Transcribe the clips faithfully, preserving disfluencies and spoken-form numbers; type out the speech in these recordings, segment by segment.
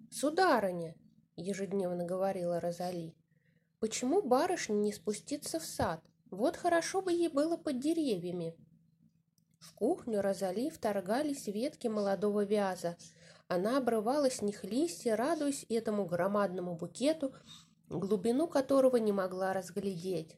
«Сударыня», — ежедневно говорила Розали, — «почему барышне не спуститься в сад? Вот хорошо бы ей было под деревьями». В кухню Розали вторгались ветки молодого вяза. Она обрывала с них листья, радуясь этому громадному букету, глубину которого не могла разглядеть.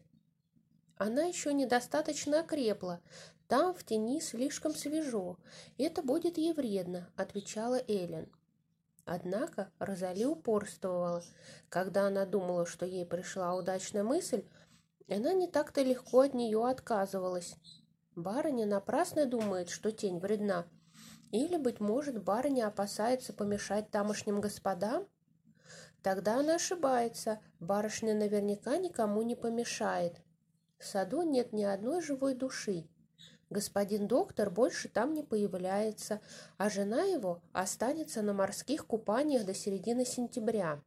Она еще недостаточно окрепла. Там в тени слишком свежо. Это будет ей вредно, отвечала Эллен. Однако Розали упорствовала. Когда она думала, что ей пришла удачная мысль, она не так-то легко от нее отказывалась. Барыня напрасно думает, что тень вредна. Или, быть может, барыня опасается помешать тамошним господам? Тогда она ошибается. Барышня наверняка никому не помешает. В саду нет ни одной живой души. Господин доктор больше там не появляется, а жена его останется на морских купаниях до середины сентября.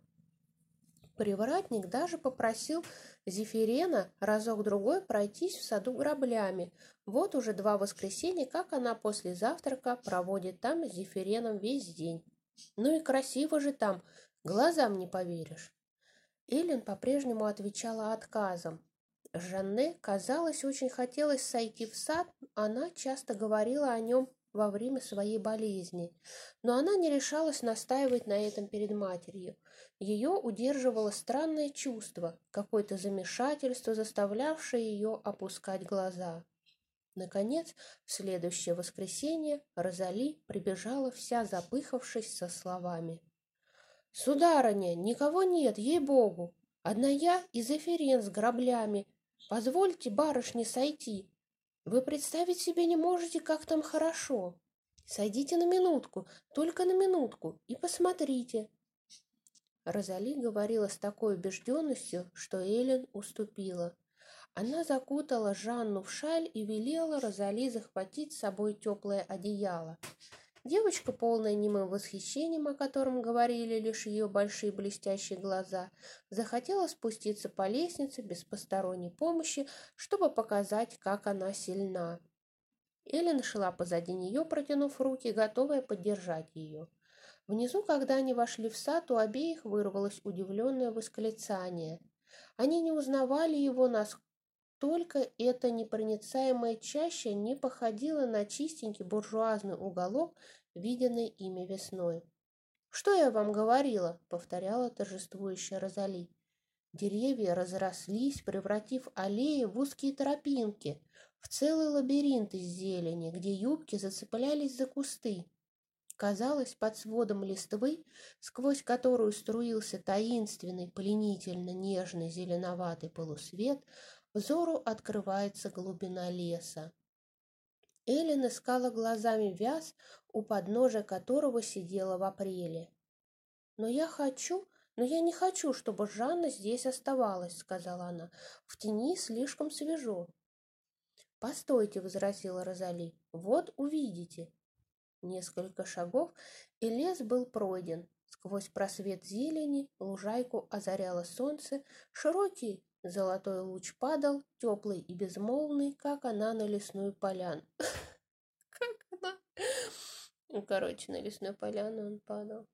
Привратник даже попросил Зефирена разок-другой пройтись в саду граблями. Вот уже два воскресенья, как она после завтрака проводит там с Зефиреном весь день. Ну и красиво же там, глазам не поверишь. Эллен по-прежнему отвечала отказом. Жанне, казалось, очень хотелось сойти в сад, она часто говорила о нем во время своей болезни, но она не решалась настаивать на этом перед матерью. Ее удерживало странное чувство, какое-то замешательство, заставлявшее ее опускать глаза. Наконец, в следующее воскресенье Розали прибежала вся запыхавшись со словами: «Сударыня, никого нет, ей-богу! Одна я и Зефирен с граблями. Позвольте барышне сойти. Вы представить себе не можете, как там хорошо. Сойдите на минутку, только на минутку, и посмотрите». Розали говорила с такой убежденностью, что Эллен уступила. Она закутала Жанну в шаль и велела Розали захватить с собой теплое одеяло. Девочка, полная немым восхищением, о котором говорили лишь ее большие блестящие глаза, захотела спуститься по лестнице без посторонней помощи, чтобы показать, как она сильна. Эллен шла позади нее, протянув руки, готовая поддержать ее. Внизу, когда они вошли в сад, у обеих вырвалось удивленное восклицание. Они не узнавали его, настолько эта непроницаемая чаща не походила на чистенький буржуазный уголок, виденный ими весной. «Что я вам говорила?» — повторяла торжествующая Розали. Деревья разрослись, превратив аллеи в узкие тропинки, в целый лабиринт из зелени, где юбки зацеплялись за кусты. Казалось, под сводом листвы, сквозь которую струился таинственный, пленительно нежный зеленоватый полусвет, взору открывается глубина леса. Эллен искала глазами вяз, у подножия которого сидела в апреле. «Но я хочу, но я не хочу, чтобы Жанна здесь оставалась», — сказала она. «В тени слишком свежо». «Постойте», — возразила Розали, — «вот увидите». Несколько шагов, и лес был пройден. Сквозь просвет зелени лужайку озаряло солнце, широкий золотой луч падал, теплый и безмолвный, как она на лесную поляну. Как она? Ну, короче, на лесную поляну он падал.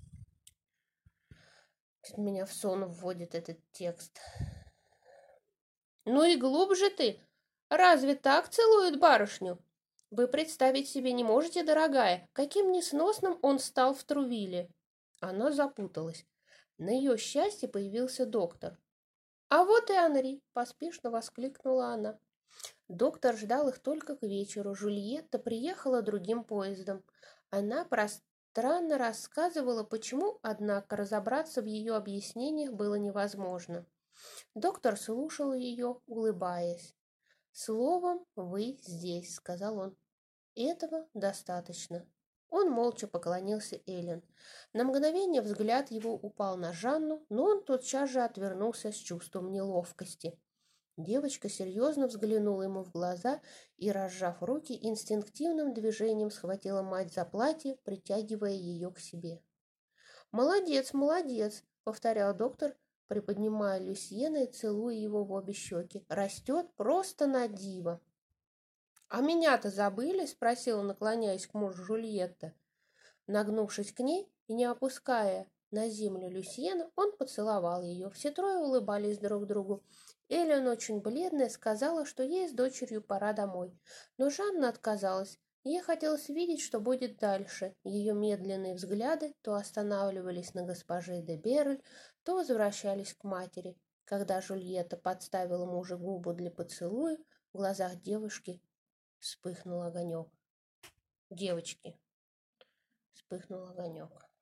Меня в сон вводит этот текст. «Ну и глубже ты! Разве так целует барышню? Вы представить себе не можете, дорогая, каким несносным он стал в Трувиле». Она запуталась. На ее счастье появился доктор. «А вот и Анри!» — поспешно воскликнула она. Доктор ждал их только к вечеру. Жюльетта приехала другим поездом. Она пространно рассказывала, почему, однако, разобраться в ее объяснениях было невозможно. Доктор слушал ее, улыбаясь. «Словом, вы здесь», — сказал он. «Этого достаточно». Он молча поклонился Эллен. На мгновение взгляд его упал на Жанну, но он тотчас же отвернулся с чувством неловкости. Девочка серьезно взглянула ему в глаза и, разжав руки, инстинктивным движением схватила мать за платье, притягивая ее к себе. «Молодец, молодец», — повторял доктор, приподнимая Люсьена и целуя его в обе щеки. «Растет просто на диво». «А меня-то забыли?» — спросила, наклоняясь к мужу Жюльетта. Нагнувшись к ней и не опуская на землю Люсьена, он поцеловал ее. Все трое улыбались друг другу. Эллен, очень бледная, сказала, что ей с дочерью пора домой. Но Жанна отказалась. Ей хотелось видеть, что будет дальше. Ее медленные взгляды то останавливались на госпоже де Берль, то возвращались к матери. Когда Жульетта подставила мужу губу для поцелуя, в глазах девушки вспыхнул огонек. Девочки, вспыхнул огонек.